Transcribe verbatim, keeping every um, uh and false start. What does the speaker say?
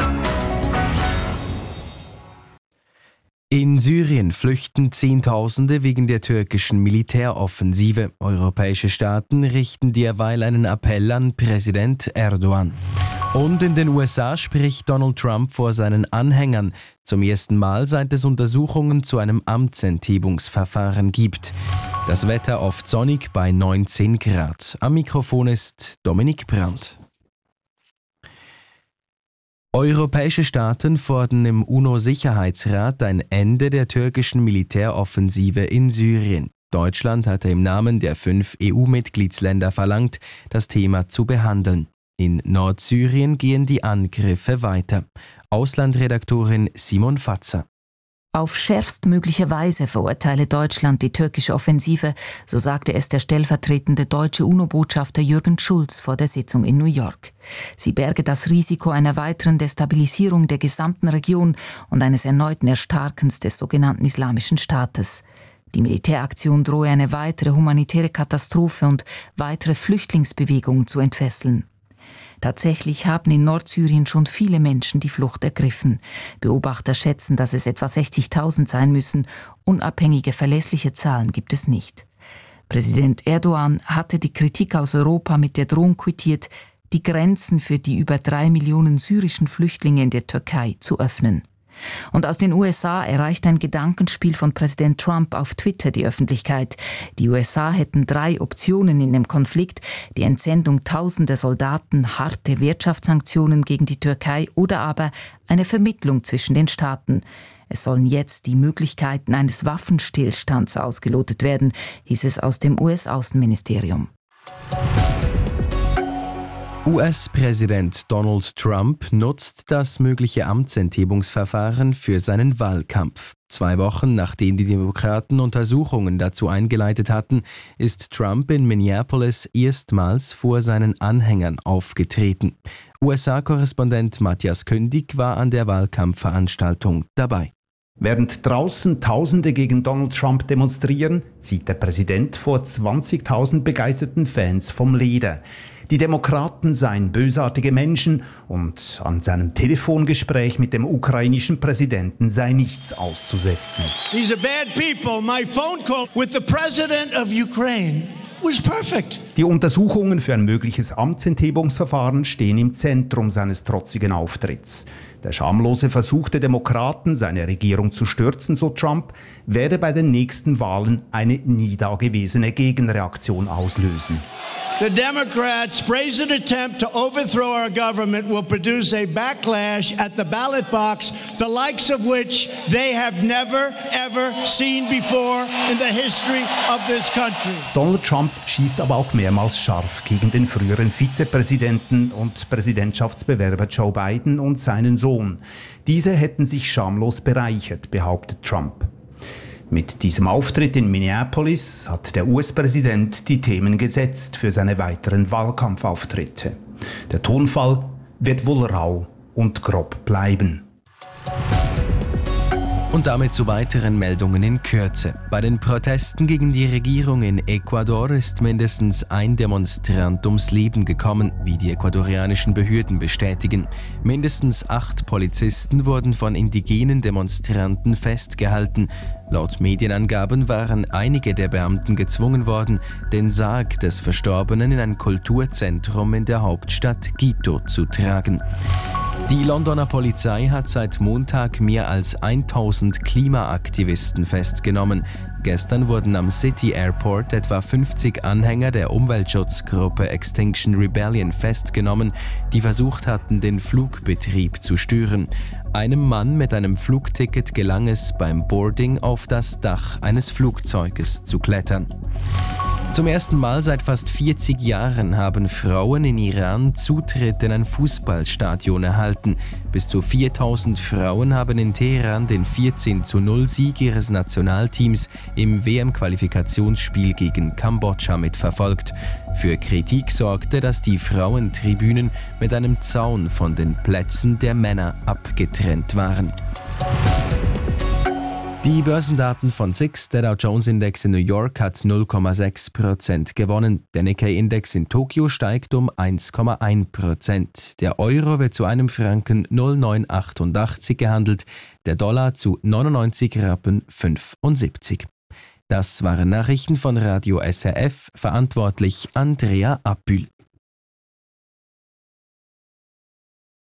In Syrien flüchten Zehntausende wegen der türkischen Militäroffensive. Europäische Staaten richten derweil einen Appell an Präsident Erdogan. Und in den U S A spricht Donald Trump vor seinen Anhängern. Zum ersten Mal, seit es Untersuchungen zu einem Amtsenthebungsverfahren gibt. Das Wetter oft sonnig bei neunzehn Grad. Am Mikrofon ist Dominik Brandt. Europäische Staaten fordern im UNO-Sicherheitsrat ein Ende der türkischen Militäroffensive in Syrien. Deutschland hatte im Namen der fünf E U-Mitgliedsländer verlangt, das Thema zu behandeln. In Nordsyrien gehen die Angriffe weiter. Auslandredaktorin Simon Fatzer. Auf schärfstmögliche Weise verurteile Deutschland die türkische Offensive, so sagte es der stellvertretende deutsche UNO-Botschafter Jürgen Schulz vor der Sitzung in New York. Sie berge das Risiko einer weiteren Destabilisierung der gesamten Region und eines erneuten Erstarkens des sogenannten Islamischen Staates. Die Militäraktion drohe eine weitere humanitäre Katastrophe und weitere Flüchtlingsbewegungen zu entfesseln. Tatsächlich haben in Nordsyrien schon viele Menschen die Flucht ergriffen. Beobachter schätzen, dass es etwa sechzigtausend sein müssen. Unabhängige, verlässliche Zahlen gibt es nicht. Präsident Erdogan hatte die Kritik aus Europa mit der Drohung quittiert, die Grenzen für die über drei Millionen syrischen Flüchtlinge in der Türkei zu öffnen. Und aus den U S A erreicht ein Gedankenspiel von Präsident Trump auf Twitter die Öffentlichkeit. Die U S A hätten drei Optionen in dem Konflikt: die Entsendung tausender Soldaten, harte Wirtschaftssanktionen gegen die Türkei oder aber eine Vermittlung zwischen den Staaten. Es sollen jetzt die Möglichkeiten eines Waffenstillstands ausgelotet werden, hieß es aus dem U S-Außenministerium. U S-Präsident Donald Trump nutzt das mögliche Amtsenthebungsverfahren für seinen Wahlkampf. Zwei Wochen nachdem die Demokraten Untersuchungen dazu eingeleitet hatten, ist Trump in Minneapolis erstmals vor seinen Anhängern aufgetreten. U S A-Korrespondent Matthias Kündig war an der Wahlkampfveranstaltung dabei. Während draußen Tausende gegen Donald Trump demonstrieren, zieht der Präsident vor zwanzigtausend begeisterten Fans vom Leder. Die Demokraten seien bösartige Menschen und an seinem Telefongespräch mit dem ukrainischen Präsidenten sei nichts auszusetzen. These are bad people. My phone call with the president of Ukraine was perfect. Die Untersuchungen für ein mögliches Amtsenthebungsverfahren stehen im Zentrum seines trotzigen Auftritts. Der schamlose Versuch der Demokraten, seine Regierung zu stürzen, so Trump, werde bei den nächsten Wahlen eine nie dagewesene Gegenreaktion auslösen. The Democrats' brazen attempt to overthrow our government will produce a backlash at the ballot box, the likes of which they have never, ever seen before in the history of this country. Donald Trump schießt aber auch mehrmals scharf gegen den früheren Vizepräsidenten und Präsidentschaftsbewerber Joe Biden und seinen Sohn. Diese hätten sich schamlos bereichert, behauptet Trump. Mit diesem Auftritt in Minneapolis hat der U S-Präsident die Themen gesetzt für seine weiteren Wahlkampfauftritte. Der Tonfall wird wohl rau und grob bleiben. Und damit zu weiteren Meldungen in Kürze. Bei den Protesten gegen die Regierung in Ecuador ist mindestens ein Demonstrant ums Leben gekommen, wie die ecuadorianischen Behörden bestätigen. Mindestens acht Polizisten wurden von indigenen Demonstranten festgehalten. Laut Medienangaben waren einige der Beamten gezwungen worden, den Sarg des Verstorbenen in ein Kulturzentrum in der Hauptstadt Quito zu tragen. Die Londoner Polizei hat seit Montag mehr als tausend Klimaaktivisten festgenommen. Gestern wurden am City Airport etwa fünfzig Anhänger der Umweltschutzgruppe Extinction Rebellion festgenommen, die versucht hatten, den Flugbetrieb zu stören. Einem Mann mit einem Flugticket gelang es beim Boarding auf das Dach eines Flugzeuges zu klettern. Zum ersten Mal seit fast vierzig Jahren haben Frauen in Iran Zutritt in ein Fußballstadion erhalten. Bis zu viertausend Frauen haben in Teheran den vierzehn zu null Sieg ihres Nationalteams im W M-Qualifikationsspiel gegen Kambodscha mitverfolgt. Für Kritik sorgte, dass die Frauentribünen mit einem Zaun von den Plätzen der Männer abgetrennt waren. Die Börsendaten von S I X, der Dow Jones Index in New York hat null Komma sechs Prozent gewonnen. Der Nikkei-Index in Tokio steigt um eins Komma eins Prozent. Der Euro wird zu einem Franken null Komma neun achtundachtzig gehandelt, der Dollar zu neunundneunzig Rappen fünfundsiebzig. Das waren Nachrichten von Radio S R F, verantwortlich Andrea Appül.